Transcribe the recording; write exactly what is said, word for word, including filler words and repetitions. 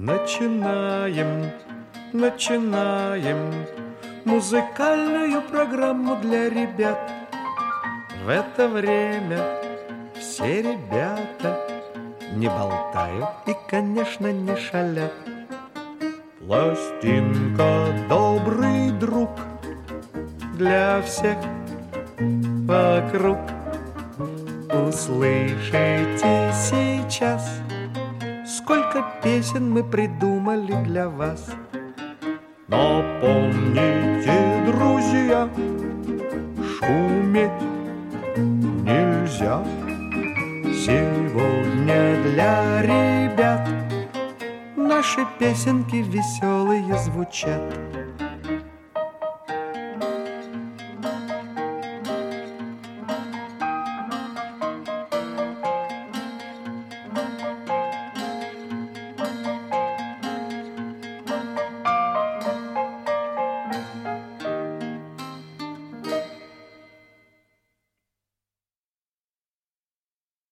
Начинаем, начинаем музыкальную программу для ребят. В это время все ребята не болтают и, конечно, не шалят. Пластинка — добрый друг для всех вокруг. Услышите сейчас, сколько песен мы придумали для вас. Но помните, друзья, шуметь нельзя. Сегодня для ребят наши песенки веселые звучат.